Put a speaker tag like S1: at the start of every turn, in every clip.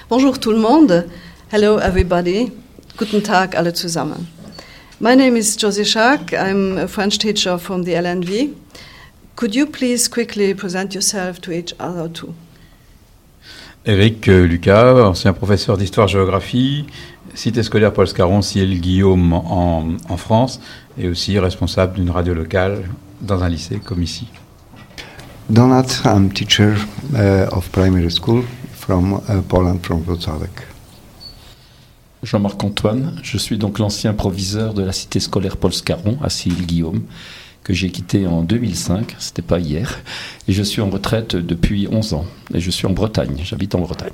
S1: Bonjour tout le monde. Hello everybody. Guten Tag alle zusammen. My name is Josie Schack. I'm a French teacher from the LNV. Could you please quickly present yourself to each other too?
S2: Éric Lucas, ancien professeur d'histoire-géographie, cité scolaire Paul Scarron, Ciel Guillaume en France, et aussi responsable d'une radio locale dans un lycée comme ici.
S3: Donat, I'm teacher of primary school from Poland, from Wrocław.
S4: Jean-Marc Antoine, je suis donc l'ancien proviseur de la cité scolaire Paul Scarron à Ciel-Guillaume, que j'ai quitté en 2005, c'était pas hier, et je suis en retraite depuis 11 ans, et je suis en Bretagne, j'habite en Bretagne.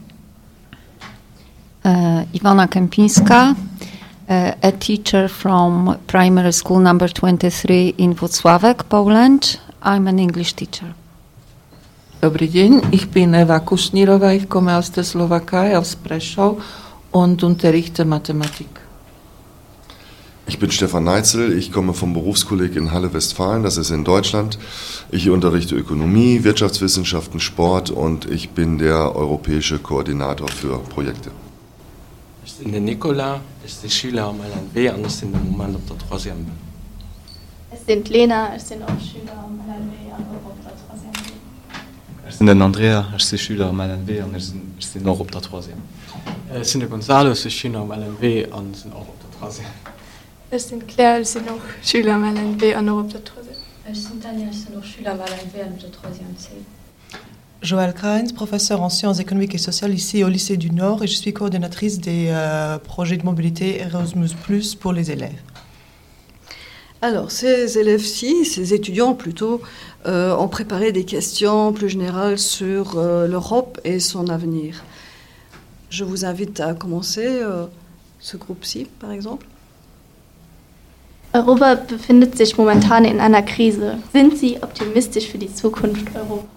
S5: Ivana Kępińska, a teacher from primary school number 23 in Włocławek, Poland. I'm an English teacher.
S6: Dobrý deň, ich bin Eva Kušnírova, ich komme aus der Slowakei, aus Prešov und unterrichte Mathematik.
S7: Ich bin Stefan Neitzel, ich komme vom Berufskolleg in Halle Westfalen, das ist in Deutschland. Ich unterrichte Ökonomie, Wirtschaftswissenschaften, Sport und ich bin der europäische Koordinator für Projekte.
S8: Ich bin der Nicolas, ich bin Schüler am LNW und ich bin im Moment auf der 3.
S9: Es sind Lena, ich bin auch Schüler am LNW und auf der 3.
S10: Ich bin der Andrea, ich bin Schüler am LNW und ich bin auch auf der 3.
S8: Ich bin der Gonzalo, ich bin Schüler am LNW und ich bin auch auf der 3.
S9: Ich bin Claire, ich bin auch Schüler am LNW und auch auf der 3.
S11: Ich bin Tanja, ich bin auch Schüler am LNW und auf der 3. C.
S12: Joël Kreins, professeur en sciences économiques et sociales ici au lycée du Nord, et je suis coordinatrice des projets de mobilité Erasmus+ pour les élèves.
S1: Alors, ces élèves-ci, ces étudiants plutôt, ont préparé des questions plus générales sur l'Europe et son avenir. Je vous invite à commencer ce groupe-ci, par exemple.
S9: Europa befindet sich momentan in einer Krise. Sind Sie optimistisch für die Zukunft Europas?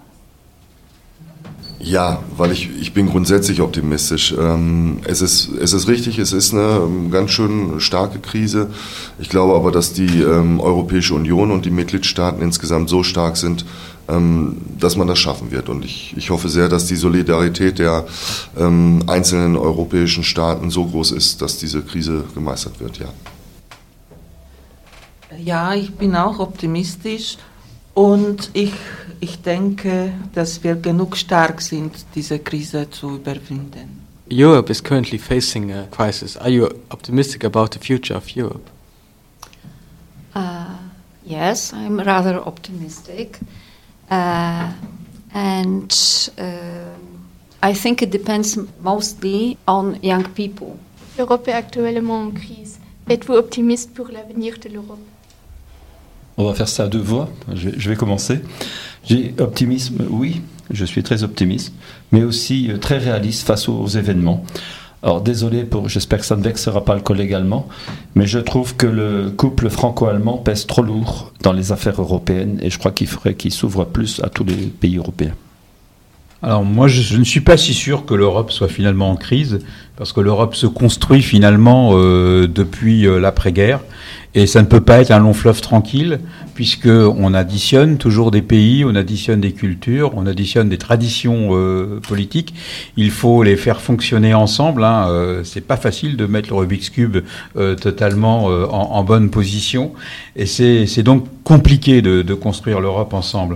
S7: Ja, weil ich bin grundsätzlich optimistisch. Es ist richtig, es ist eine ganz schön starke Krise. Ich glaube aber, dass die Europäische Union und die Mitgliedstaaten insgesamt so stark sind, dass man das schaffen wird. Und ich hoffe sehr, dass die Solidarität der einzelnen europäischen Staaten so groß ist, dass diese Krise gemeistert wird. Ja.
S6: Ja, ich bin auch optimistisch und ich denke, dass wir genug stark sind, diese Krise zu überwinden.
S8: Europe is currently facing a crisis. Are you optimistic about the future of Europe?
S5: Yes, I'm rather optimistic. And I think it depends mostly on young people.
S9: L'Europe est actuellement en crise. Êtes-vous optimiste pour l'avenir de l'Europe?
S4: On va faire ça à deux voix, je vais commencer. J'ai optimisme, oui, je suis très optimiste, mais aussi très réaliste face aux événements. Alors désolé, j'espère que ça ne vexera pas le collègue allemand, mais je trouve que le couple franco-allemand pèse trop lourd dans les affaires européennes et je crois qu'il faudrait qu'il s'ouvre plus à tous les pays européens.
S2: Alors moi, je ne suis pas si sûr que l'Europe soit finalement en crise, parce que l'Europe se construit finalement depuis l'après-guerre, et ça ne peut pas être un long fleuve tranquille, puisqu'on additionne toujours des pays, on additionne des cultures, on additionne des traditions politiques. Il faut les faire fonctionner ensemble. C'est pas facile de mettre le Rubik's Cube totalement en bonne position, et c'est donc compliqué de construire l'Europe ensemble.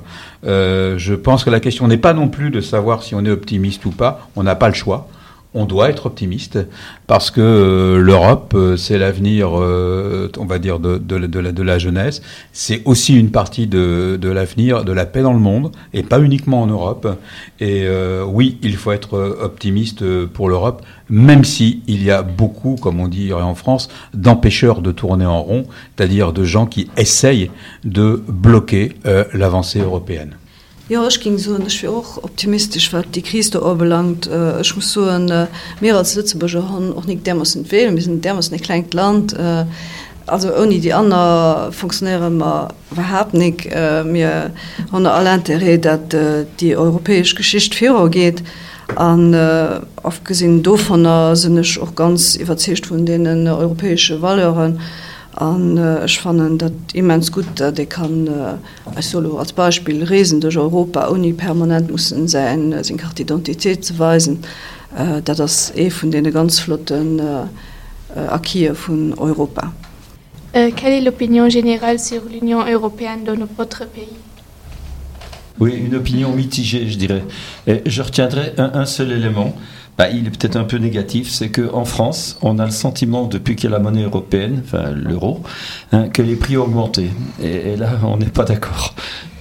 S2: Je pense que la question n'est pas non plus de savoir si on est optimiste ou pas. On n'a pas le choix. On doit être optimiste parce que l'Europe, c'est l'avenir, on va dire, de la jeunesse. C'est aussi une partie de l'avenir de la paix dans le monde et pas uniquement en Europe. Et oui, il faut être optimiste pour l'Europe, même si il y a beaucoup, comme on dirait en France, d'empêcheurs de tourner en rond, c'est-à-dire de gens qui essayent de bloquer l'avancée européenne.
S1: Ja, ich bin auch optimistisch, was die Krise da anbelangt. Ich muss sagen, wir als Lützeburger haben auch nicht dermaßen viel. Wir sind dermaßen ein kleines Land. Also ohne die anderen funktionieren wir überhaupt nicht. Wir haben alle Interesse, dass die europäische Geschichte vorangeht. Und abgesehen davon sind ich auch ganz überzeugt von den europäischen Valeuren. Und ich fand das immens gut, dass ich kann also als Beispiel reisen durch Europa, ohne permanent müssen sein, seine Karte Identität zu weisen. das von den ganz flotten Acquis von Europa.
S9: Quelle est l'opinion générale sur l'Union européenne dans votre pays?
S4: Oui, une opinion mitigée, je dirais. Et je retiendrai un seul élément. Il est peut-être un peu négatif, c'est qu'en France, on a le sentiment, depuis qu'il y a la monnaie européenne, enfin l'euro, que les prix ont augmenté. Et là, on n'est pas d'accord.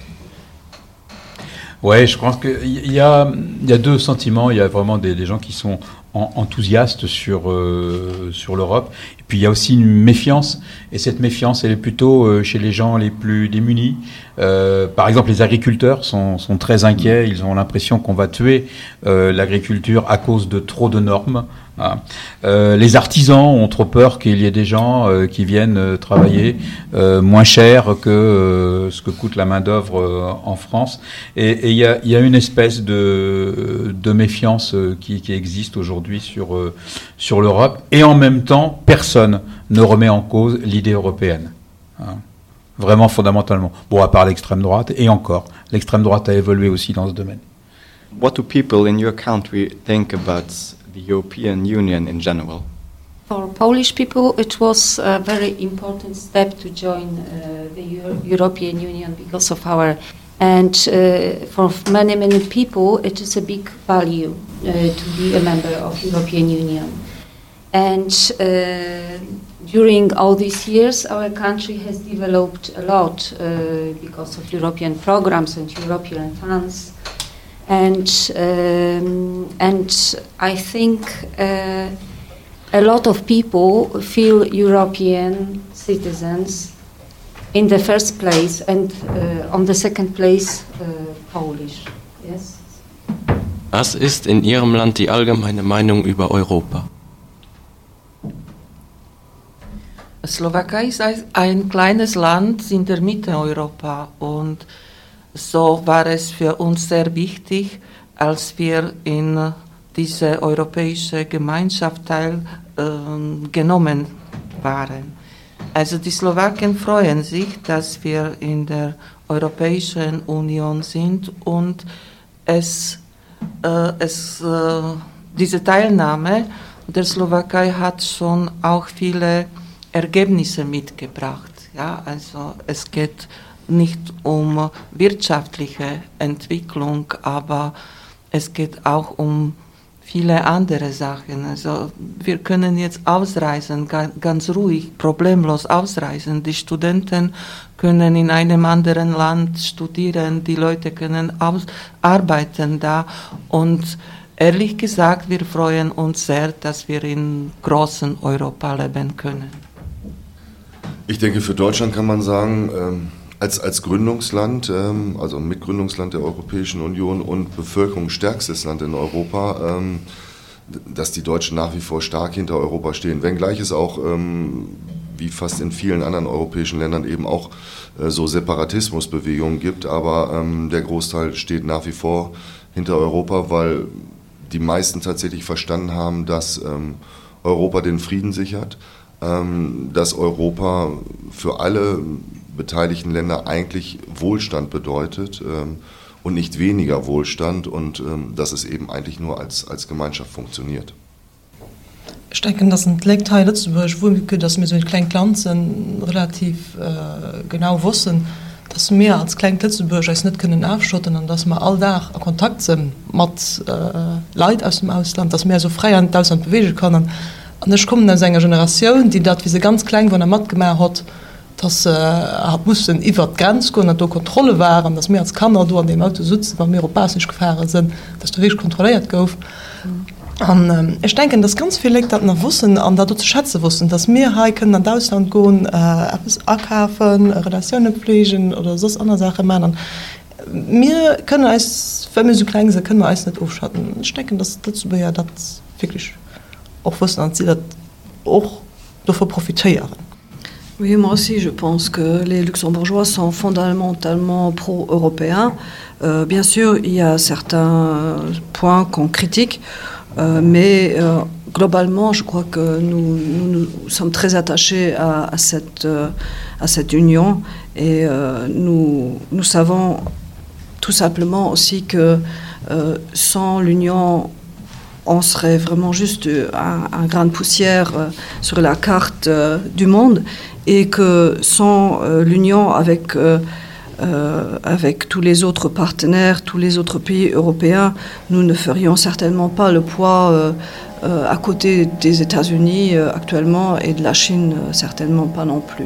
S2: Ouais, je pense qu'il y a deux sentiments. Il y a vraiment des gens qui sont enthousiastes sur l'Europe. Et puis il y a aussi une méfiance. Et cette méfiance, elle est plutôt chez les gens les plus démunis. Par exemple, les agriculteurs sont très inquiets. Ils ont l'impression qu'on va tuer l'agriculture à cause de trop de normes. Les artisans ont trop peur qu'il y ait des gens qui viennent travailler moins cher que ce que coûte la main-d'œuvre en France. Et il y a une espèce de méfiance qui existe aujourd'hui sur l'Europe. Et en même temps, personne ne remet en cause l'idée européenne. Vraiment fondamentalement. Bon, à part l'extrême droite, et encore, l'extrême droite a évolué aussi dans ce domaine.
S10: What do people in your country think about the European Union in general?
S5: For Polish people, it was a very important step to join the European Union because of our, and for many people, it is a big value to be a member of European Union. And during all these years, our country has developed a lot because of European programs and European funds. And I think a lot of people feel European citizens in the first place, and on the second place Polish. Yes.
S8: Was ist in Ihrem Land die allgemeine Meinung über Europa?
S6: Slowakei ist ein kleines Land in der Mitte Europa und so war es für uns sehr wichtig, als wir in diese europäische Gemeinschaft teilgenommen waren. Also die Slowaken freuen sich, dass wir in der Europäischen Union sind und diese Teilnahme der Slowakei hat schon auch viele Ergebnisse mitgebracht. Ja, also es geht nicht um wirtschaftliche Entwicklung, aber es geht auch um viele andere Sachen. Also wir können jetzt ausreisen, ganz ruhig, problemlos ausreisen. Die Studenten können in einem anderen Land studieren, die Leute können arbeiten da und ehrlich gesagt, wir freuen uns sehr, dass wir in großen Europa leben können.
S7: Ich denke, für Deutschland kann man sagen, als Gründungsland, also Mitgründungsland der Europäischen Union und bevölkerungsstärkstes Land in Europa, dass die Deutschen nach wie vor stark hinter Europa stehen. Wenngleich es auch, wie fast in vielen anderen europäischen Ländern, eben auch so Separatismusbewegungen gibt, aber der Großteil steht nach wie vor hinter Europa, weil die meisten tatsächlich verstanden haben, dass Europa den Frieden sichert, dass Europa für alle beteiligten Länder eigentlich Wohlstand bedeutet und nicht weniger Wohlstand und dass es eben eigentlich nur als Gemeinschaft funktioniert.
S12: Ich denke, das sind Leckteile Lützeburg, wo dass wir so ein kleines Land sind, relativ genau wussten, dass wir als kleines Lützeburg uns nicht können aufschotten und dass wir alltag in Kontakt sind mit Leuten aus dem Ausland, dass wir so frei an Ausland bewegen können. Und ich komme aus einer Generation, die das, wie sie ganz klein von der Matt gemacht hat, dass mussten über die Grenze gehen, dass da Kontrolle waren, dass wir als Kanada an dem Auto sitzen, wenn wir europäisch gefahren sind, dass du wirklich kontrolliert gouf. Und ich denke, dass ganz viele Leute das noch wussten und das zu schätzen wussten, dass wir hier können in Deutschland gehen, etwas ankaufen, Relationen pflegen oder so andere Sachen machen. Wir können als, wenn wir so klein sind, können wir uns nicht aufschatten. Ich denke, dass das wirklich auch wussten und sie das auch davon profitieren.
S1: Oui, moi aussi, je pense que les Luxembourgeois sont fondamentalement pro-européens. Bien sûr, il y a certains points qu'on critique, mais globalement, je crois que nous sommes très attachés à cette union et nous savons tout simplement aussi que sans l'union on serait vraiment juste un grain de poussière sur la carte du monde et que sans l'union avec tous les autres partenaires, tous les autres pays européens, nous ne ferions certainement pas le poids à côté des États-Unis actuellement et de la Chine certainement pas non plus.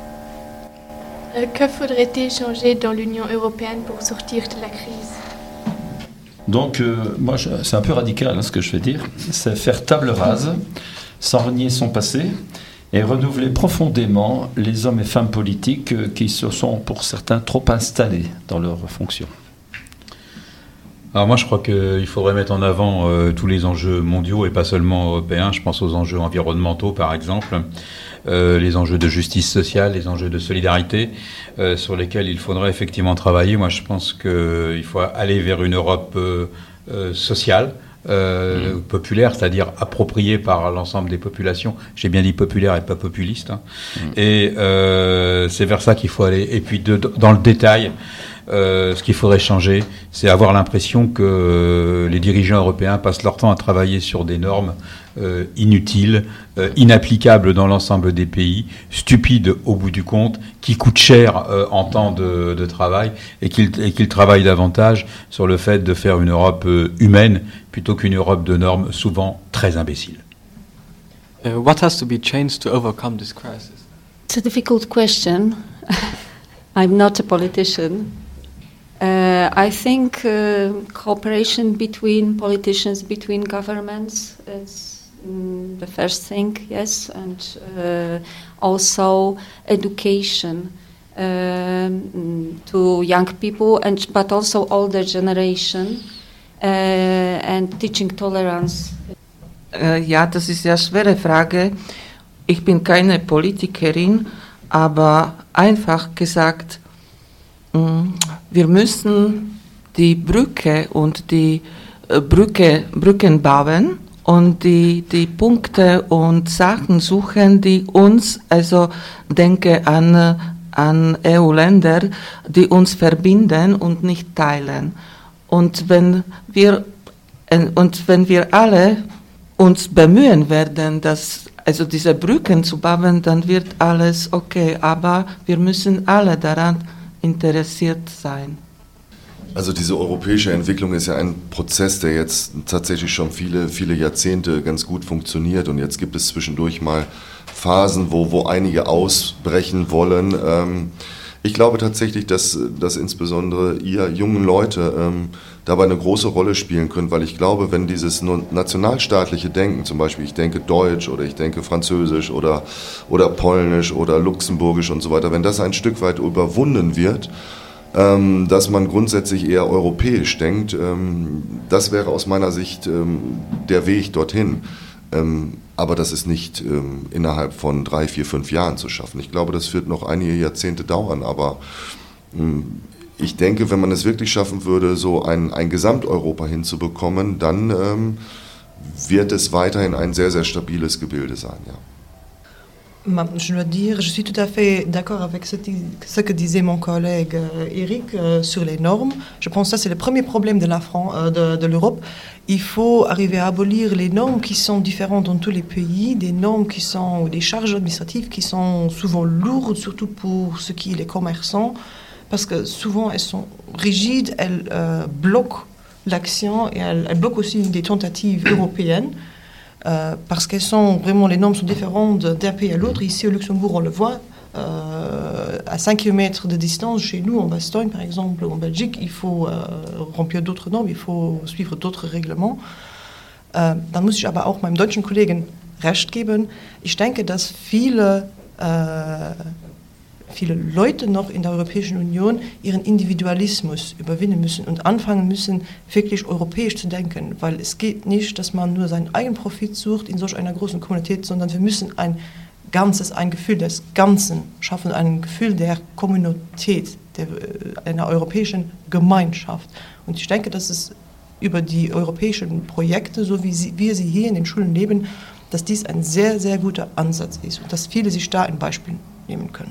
S9: Que faudrait-il changer dans l'Union européenne pour sortir de la crise?
S4: Donc, moi, c'est un peu radical ce que je vais dire. C'est faire table rase, sans renier son passé, et renouveler profondément les hommes et femmes politiques qui se sont, pour certains, trop installés dans leurs fonctions.
S2: Alors moi, je crois qu'il faudrait mettre en avant tous les enjeux mondiaux et pas seulement européens. Je pense aux enjeux environnementaux, par exemple, les enjeux de justice sociale, les enjeux de solidarité, sur lesquels il faudrait effectivement travailler. Moi, je pense qu'il faut aller vers une Europe sociale, populaire, c'est-à-dire appropriée par l'ensemble des populations. J'ai bien dit populaire et pas populiste. Hein. Et c'est vers ça qu'il faut aller. Et puis, dans le détail, ce qu'il faudrait changer, c'est avoir l'impression que les dirigeants européens passent leur temps à travailler sur des normes inutiles, inapplicables dans l'ensemble des pays, stupides au bout du compte, qui coûtent cher en temps de travail et qu'ils travaillent davantage sur le fait de faire une Europe humaine plutôt qu'une Europe de normes souvent très imbéciles.
S10: What has to be changed to overcome this crisis?
S5: It's a difficult question. I'm not a politician. I think cooperation between politicians, between governments, is the first thing, yes, and also education to young people, but also older generation, and teaching tolerance.
S6: Ja, das ist ja eine schwere Frage. Ich bin keine Politikerin, aber einfach gesagt, wir müssen die Brücke und die Brücken bauen und die Punkte und Sachen suchen, die uns, also denke an EU-Länder, die uns verbinden und nicht teilen. Und wenn wir alle uns bemühen werden, also diese Brücken zu bauen, dann wird alles okay, aber wir müssen alle daran interessiert sein.
S7: Also diese europäische Entwicklung ist ja ein Prozess, der jetzt tatsächlich schon viele Jahrzehnte ganz gut funktioniert und jetzt gibt es zwischendurch mal Phasen, wo einige ausbrechen wollen. Ich glaube tatsächlich, dass insbesondere ihr jungen Leute dabei eine große Rolle spielen könnt, weil ich glaube, wenn dieses nationalstaatliche Denken, zum Beispiel ich denke Deutsch oder ich denke Französisch oder Polnisch oder Luxemburgisch und so weiter, wenn das ein Stück weit überwunden wird, dass man grundsätzlich eher europäisch denkt, das wäre aus meiner Sicht der Weg dorthin. Aber das ist nicht innerhalb von 3, 4, 5 Jahren zu schaffen. Ich glaube, das wird noch einige Jahrzehnte dauern, aber ich denke, wenn man es wirklich schaffen würde, so ein Gesamteuropa hinzubekommen, dann wird es weiterhin ein sehr, sehr stabiles Gebilde sein. Ja.
S12: Je dois dire, je suis tout à fait d'accord avec ce que disait mon collègue Eric sur les normes. Je pense que ça c'est le premier problème de l'Europe. Il faut arriver à abolir les normes qui sont différentes dans tous les pays, des normes qui sont, ou des charges administratives qui sont souvent lourdes, surtout pour ceux qui sont les commerçants, parce que souvent elles sont rigides, elles bloquent l'action et elles bloquent aussi des tentatives européennes. Parce qu'elles sont vraiment, les normes sont différentes d'un pays à l'autre. Ici au Luxembourg, on le voit, à 5 km de distance, chez nous, en Bastogne par exemple, ou en Belgique, il faut remplir d'autres normes, il faut suivre d'autres règlements. Dann muss ich aber auch meinem deutschen Kollegen recht geben. Ich denke, dass viele Leute noch in der Europäischen Union ihren Individualismus überwinden müssen und anfangen müssen, wirklich europäisch zu denken. Weil es geht nicht, dass man nur seinen eigenen Profit sucht in solch einer großen Kommunität, sondern wir müssen ein Gefühl des Ganzen schaffen, ein Gefühl der Kommunität, einer europäischen Gemeinschaft. Und ich denke, dass es über die europäischen Projekte, so wie wir sie hier in den Schulen leben, dass dies ein sehr, sehr guter Ansatz ist und dass viele sich da ein Beispiel nehmen können.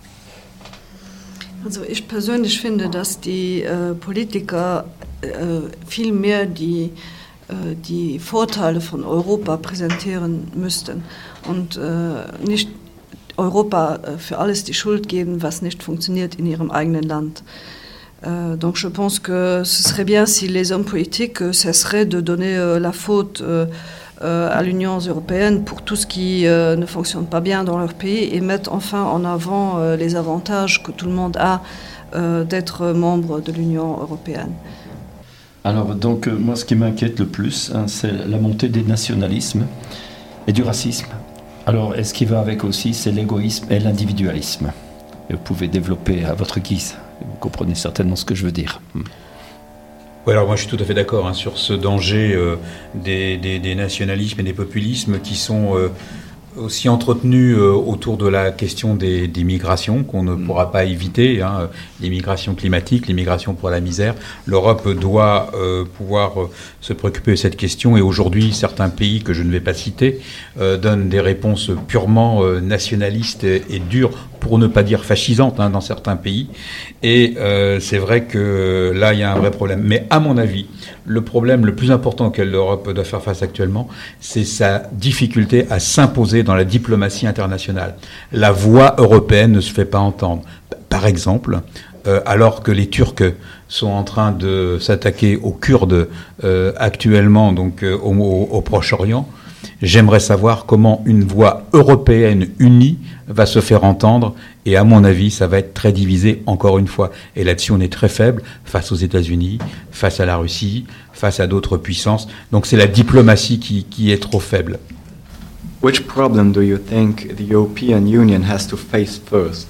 S1: Also ich persönlich finde, dass die Politiker viel mehr die die Vorteile von Europa präsentieren müssten und nicht Europa für alles die Schuld geben, was nicht funktioniert in ihrem eigenen Land. Donc je pense que ce serait bien si les hommes politiques cesseraient de donner la faute à l'Union européenne pour tout ce qui ne fonctionne pas bien dans leur pays et mettent enfin en avant les avantages que tout le monde a d'être membre de l'Union européenne.
S4: Alors, donc, moi, ce qui m'inquiète le plus, c'est la montée des nationalismes et du racisme. Alors, et ce qui va avec aussi, c'est l'égoïsme et l'individualisme. Et vous pouvez développer à votre guise. Vous comprenez certainement ce que je veux dire.
S2: Oui, alors moi je suis tout à fait d'accord sur ce danger des nationalismes et des populismes qui sont aussi entretenus autour de la question des migrations qu'on ne pourra pas éviter, les migrations climatiques, les migrations pour la misère. L'Europe doit pouvoir se préoccuper de cette question et aujourd'hui certains pays que je ne vais pas citer donnent des réponses purement nationalistes et dures, pour ne pas dire fascisantes dans certains pays. Et c'est vrai que là, il y a un vrai problème. Mais à mon avis, le problème le plus important auquel l'Europe doit faire face actuellement, c'est sa difficulté à s'imposer dans la diplomatie internationale. La voix européenne ne se fait pas entendre. Par exemple, alors que les Turcs sont en train de s'attaquer aux Kurdes actuellement, donc au Proche-Orient, j'aimerais savoir comment une voix européenne unie va se faire entendre et à mon avis ça va être très divisé encore une fois et là-dessus on est très faible face aux États-Unis, face à la Russie, face à d'autres puissances, donc c'est la diplomatie qui est trop faible.
S10: Which problem do you think the European Union has to face first?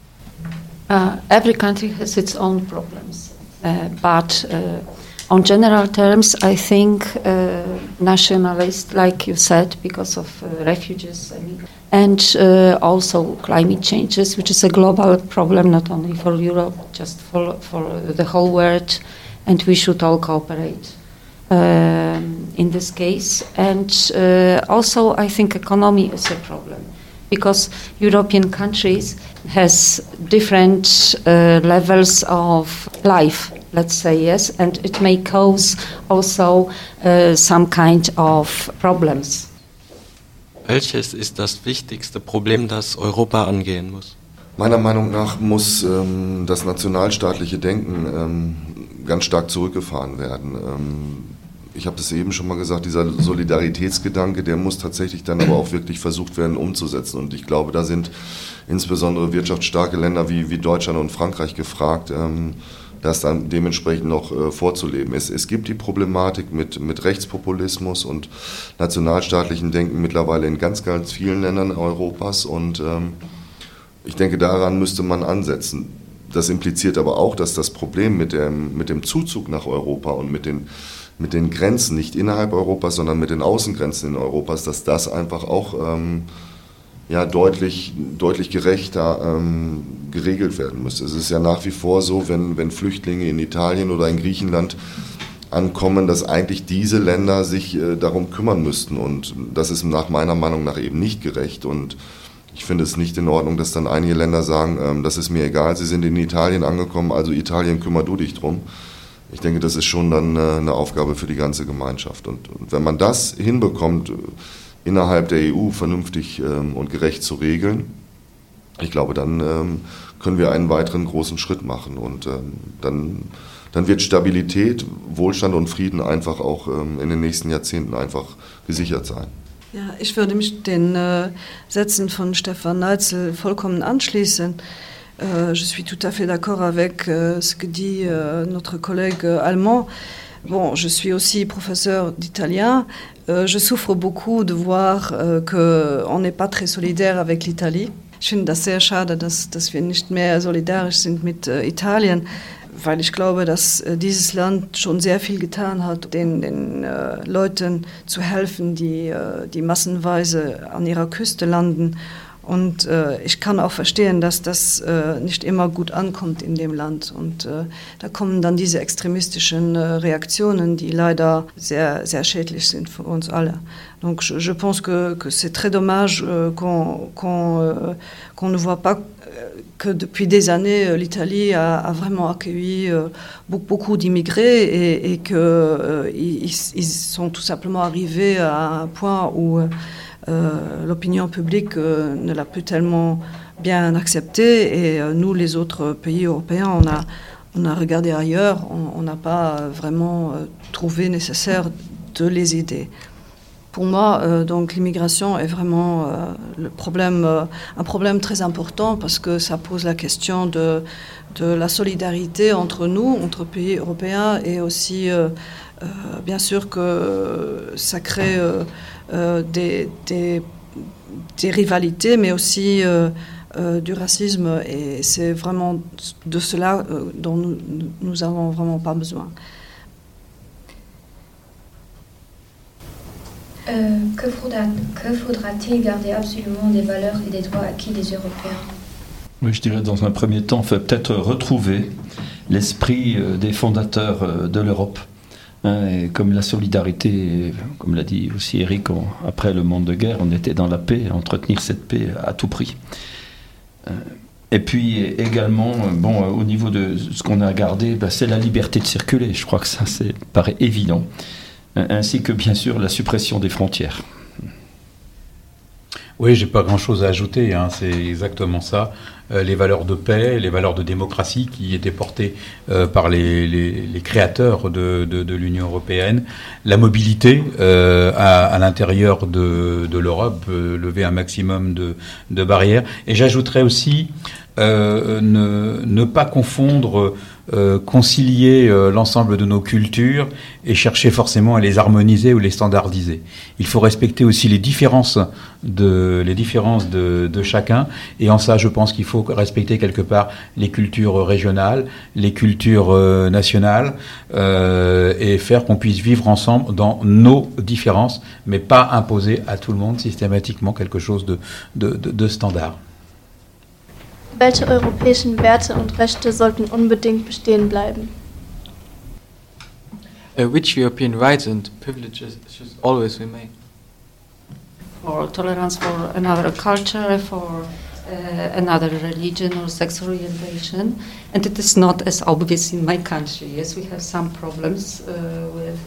S5: Every country has its own problems, but on general terms, I think nationalists, like you said, because of refugees and also climate changes, which is a global problem, not only for Europe, just for the whole world, and we should all cooperate in this case. And also, I think economy is a problem, because European countries has different levels of life, let's say, yes, and it may cause also some kind of problems.
S8: Welches ist das wichtigste Problem, das Europa angehen muss?
S7: Meiner Meinung nach muss das nationalstaatliche Denken ganz stark zurückgefahren werden. Ich habe das eben schon mal gesagt, dieser Solidaritätsgedanke, der muss tatsächlich dann aber auch wirklich versucht werden umzusetzen. Und ich glaube, da sind insbesondere wirtschaftsstarke Länder wie Deutschland und Frankreich gefragt, das dann dementsprechend noch vorzuleben. Es gibt die Problematik mit Rechtspopulismus und nationalstaatlichem Denken mittlerweile in ganz, ganz vielen Ländern Europas und ich denke, daran müsste man ansetzen. Das impliziert aber auch, dass das Problem mit dem Zuzug nach Europa und mit den Grenzen, nicht innerhalb Europas, sondern mit den Außengrenzen in Europas, dass das einfach auch deutlich gerechter geregelt werden müsste. Es ist ja nach wie vor so, wenn Flüchtlinge in Italien oder in Griechenland ankommen, dass eigentlich diese Länder sich darum kümmern müssten und das ist nach meiner Meinung nach eben nicht gerecht und ich finde es nicht in Ordnung, dass dann einige Länder sagen, das ist mir egal, sie sind in Italien angekommen, also Italien, kümmer du dich drum. Ich denke, das ist schon dann eine Aufgabe für die ganze Gemeinschaft und wenn man das hinbekommt, innerhalb der EU vernünftig und gerecht zu regeln, ich glaube, dann können wir einen weiteren großen Schritt machen und dann wird Stabilität, Wohlstand und Frieden einfach auch in den nächsten Jahrzehnten einfach gesichert sein.
S1: Ja, ich würde mich den Sätzen von Stefan Neitzel vollkommen anschließen. Je suis tout à fait d'accord avec ce que dit notre collègue allemand. Bon, je suis aussi professeur d'italien. Je souffre beaucoup de voir qu'on n'est pas très solidaire avec l'Italie. Ich finde das sehr schade, dass wir nicht mehr solidarisch sind mit Italien, weil ich glaube, dass dieses Land schon sehr viel getan hat, den Leuten zu helfen, die massenweise an ihrer Küste landen. Und ich kann auch verstehen, dass das nicht immer gut ankommt in dem Land. Und da kommen dann diese extremistischen Reaktionen, die leider sehr, sehr schädlich sind für uns alle. Donc je pense que c'est très dommage qu'on ne voit pas que depuis des années, l'Italie a vraiment accueilli beaucoup d'immigrés et qu'ils sont tout simplement arrivés à un point où l'opinion publique ne l'a plus tellement bien accepté et nous, les autres pays européens, on a regardé ailleurs, on n'a pas vraiment trouvé nécessaire de les aider. Pour moi, donc l'immigration est vraiment un problème très important parce que ça pose la question de la solidarité entre nous, entre pays européens et aussi, bien sûr que ça crée des rivalités, mais aussi du racisme et c'est vraiment de cela dont nous avons vraiment pas besoin.
S11: Que faudra-t-il garder absolument des valeurs et des droits acquis des Européens?
S4: Oui, je dirais dans un premier temps, peut-être retrouver l'esprit des fondateurs de l'Europe. Et comme la solidarité, comme l'a dit aussi Eric, après le monde de guerre, on était dans la paix, entretenir cette paix à tout prix. Et puis également, au niveau de ce qu'on a gardé, c'est la liberté de circuler. Je crois que ça paraît évident. Ainsi que bien sûr la suppression des frontières.
S2: Oui, j'ai pas grand-chose à ajouter, c'est exactement ça. Les valeurs de paix, les valeurs de démocratie qui étaient portées par les créateurs de l'Union européenne, la mobilité à l'intérieur de l'Europe, lever un maximum de barrières. Et j'ajouterais aussi ne pas confondre concilier l'ensemble de nos cultures et chercher forcément à les harmoniser ou les standardiser. Il faut respecter aussi les différences de chacun et en ça je pense qu'il faut respecter quelque part les cultures régionales, les cultures nationales et faire qu'on puisse vivre ensemble dans nos différences mais pas imposer à tout le monde systématiquement quelque chose de standard.
S9: Welche europäischen Werte und Rechte sollten unbedingt bestehen bleiben?
S13: Which European rights and privileges should always remain?
S5: For tolerance for another culture, for another religion or sexual orientation. And it is not as obvious in my country. Yes, we have some problems with...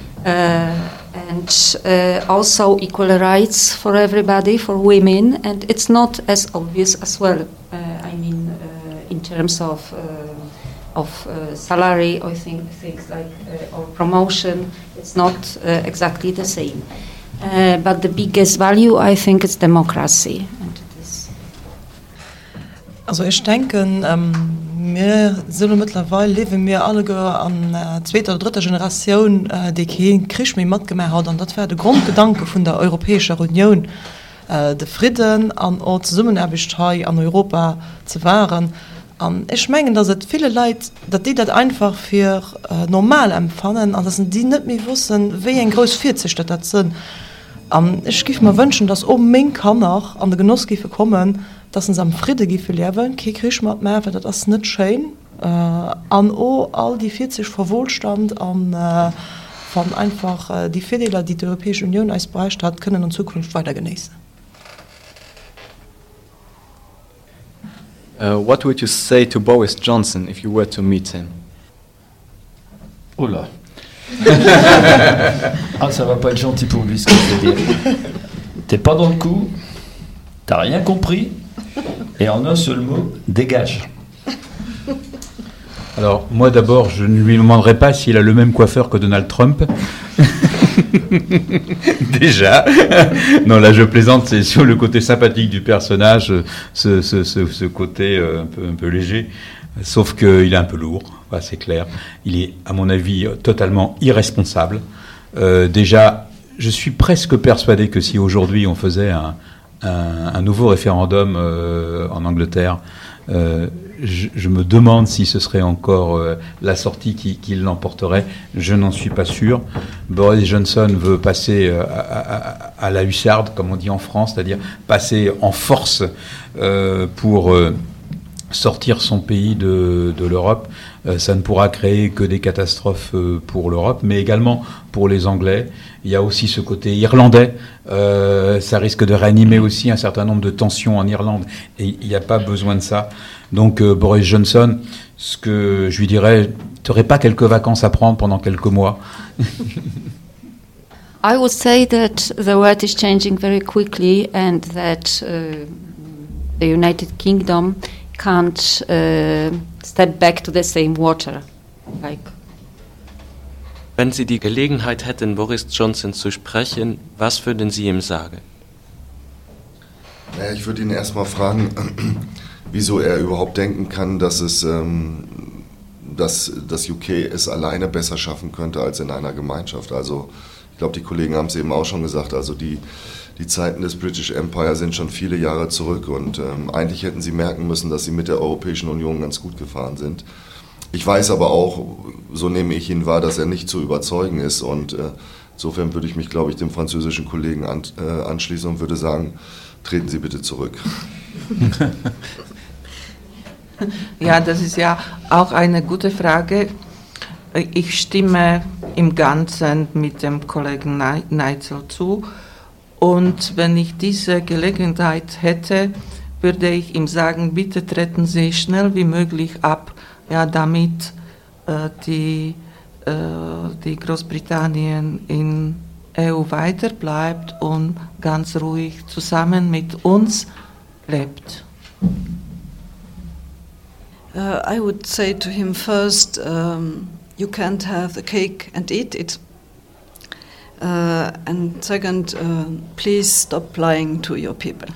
S5: and also equal rights for everybody, for women. And it's not as obvious as well. In terms of salary, I think things like or promotion, it's not exactly the same. But the biggest value, I think, is democracy. And it is.
S12: Also ich denke, wir sind mittlerweile leben wir alle an zweiter oder dritter Generation, die keinen Krieg mehr mitgemacht hat. Und das wäre der Grundgedanke von der Europäischen Union. De Frieden an Zusammenarbeit an Europa zu wahren. Ich meine, dass es viele Leute, dass die das einfach für normal empfangen und dass die nicht mehr wissen, wie ein groß 40 das sind. Ich gebe mir wünschen, dass oben mein Kanner an den Genuss kommen, dass sie am Frieden leben, kein Krieg mehr, weil das ist nicht schön. An all die 40 für Wohlstand an von einfach die Vorteile, die die Europäische Union als Bereich hat, können in Zukunft weiter genießen.
S10: What would you say to Boris Johnson if you were to meet him?
S4: Oh là. Ça va pas être gentil pour lui ce que je vais dire. T'es pas dans le coup, t'as rien compris, et en un seul mot, dégage.
S2: Alors, moi d'abord, je ne lui demanderai pas s'il a le même coiffeur que Donald Trump. Déjà. Non, là je plaisante, c'est sur le côté sympathique du personnage, ce côté un peu léger, sauf qu'il est un peu lourd, c'est clair. Il est, à mon avis, totalement irresponsable. Déjà, je suis presque persuadé que si aujourd'hui on faisait un nouveau référendum en Angleterre, je me demande si ce serait encore la sortie qui l'emporterait. Je n'en suis pas sûr. Boris Johnson veut passer à la hussarde, comme on dit en France, c'est-à-dire passer en force pour sortir son pays de l'Europe. Ça ne pourra créer que des catastrophes pour l'Europe, mais également pour les Anglais. Il y a aussi ce côté irlandais. Ça risque de réanimer aussi un certain nombre de tensions en Irlande. Et il n'y a pas besoin de ça. Donc Boris Johnson, ce que je lui dirais, tu n'aurais pas quelques vacances à prendre pendant quelques mois?
S5: I would say that the world is changing very quickly and that the United Kingdom can't step back to the same water.
S8: Wenn Sie die Gelegenheit hätten, Boris Johnson zu sprechen, was würden Sie ihm sagen?
S7: Ja, ich würde ihn erstmal fragen, wieso er überhaupt denken kann, dass das UK es alleine besser schaffen könnte als in einer Gemeinschaft. Also ich glaube, die Kollegen haben es eben auch schon gesagt, also die Zeiten des British Empire sind schon viele Jahre zurück und eigentlich hätten sie merken müssen, dass sie mit der Europäischen Union ganz gut gefahren sind. Ich weiß aber auch, so nehme ich ihn wahr, dass er nicht zu überzeugen ist und insofern würde ich mich, glaube ich, dem französischen Kollegen anschließen und würde sagen, treten Sie bitte zurück.
S6: Ja, das ist ja auch eine gute Frage. Ich stimme im Ganzen mit dem Kollegen Neitzel zu. Und wenn ich diese Gelegenheit hätte, würde ich ihm sagen, bitte treten Sie schnell wie möglich ab, ja, damit die Großbritannien in EU weiter bleibt und ganz ruhig zusammen mit uns lebt.
S1: I would say to him first, you can't have the cake and eat it. And second, please stop lying to your people.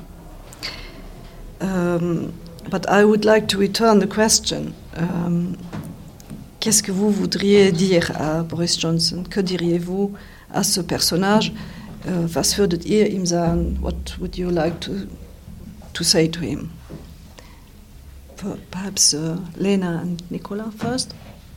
S1: But I would like to return the question. Qu'est-ce que vous voudriez dire à Boris Johnson? Que diriez-vous à ce personnage? Was würdet ihr ihm sagen? What would you like to say to him? Perhaps Lena and Nicola first.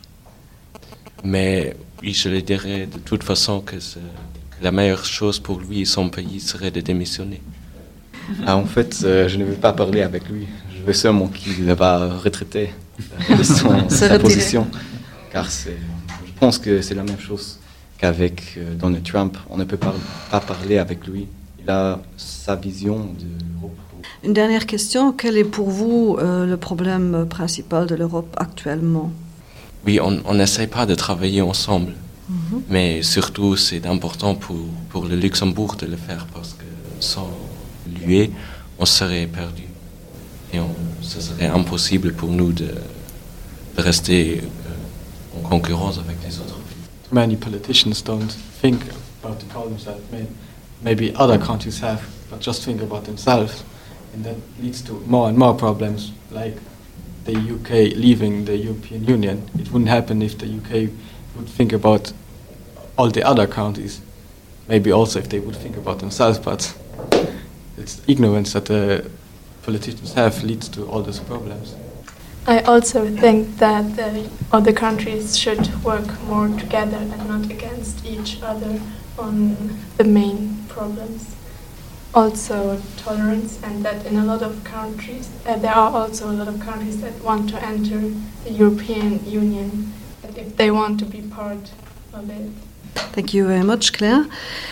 S8: Mais je le dirais de toute façon que la meilleure chose pour lui et son pays serait de démissionner.
S10: Ah, en fait, je ne veux pas parler avec lui. Je veux seulement qu'il va retraiter de sa position. Car je pense que c'est la même chose qu'avec Donald Trump. On ne peut pas parler avec lui. Il a sa vision de l'Europe.
S1: Une dernière question. Quel est pour vous le problème principal de l'Europe actuellement?
S8: Oui, on n'essaie pas de travailler ensemble. Mais surtout, c'est important pour le Luxembourg de le faire parce que sans l'UE, on serait perdu. Et ce serait impossible pour nous de rester en concurrence avec les autres pays.
S13: Many politicians don't think about the problems that maybe other countries have, but just think about themselves. And that leads to more and more problems, like the UK leaving the European Union. It wouldn't happen if the UK would think about all the other countries. Maybe also if they would think about themselves, but it's ignorance that the politicians have leads to all these problems.
S9: I also think that the other countries should work more together and not against each other on the main problems. Also tolerance, and that in a lot of countries, there are also a lot of countries that want to enter the European Union, but if they want to be part of it.
S1: Thank you very much, Claire.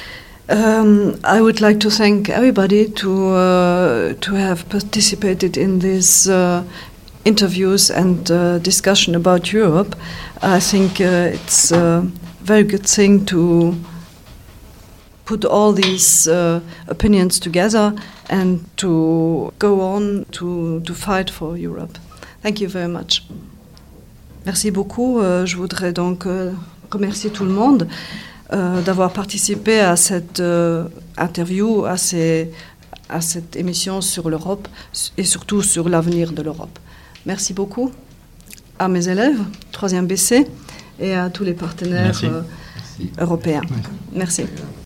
S1: I would like to thank everybody to have participated in these interviews and discussion about Europe. I think it's a very good thing to put all these opinions together and to go on to fight for Europe. Thank you very much. Merci beaucoup. Je voudrais donc remercier tout le monde d'avoir participé à cette interview, à cette émission sur l'Europe et surtout sur l'avenir de l'Europe. Merci beaucoup à mes élèves, 3e BC, et à tous les partenaires européens. Merci.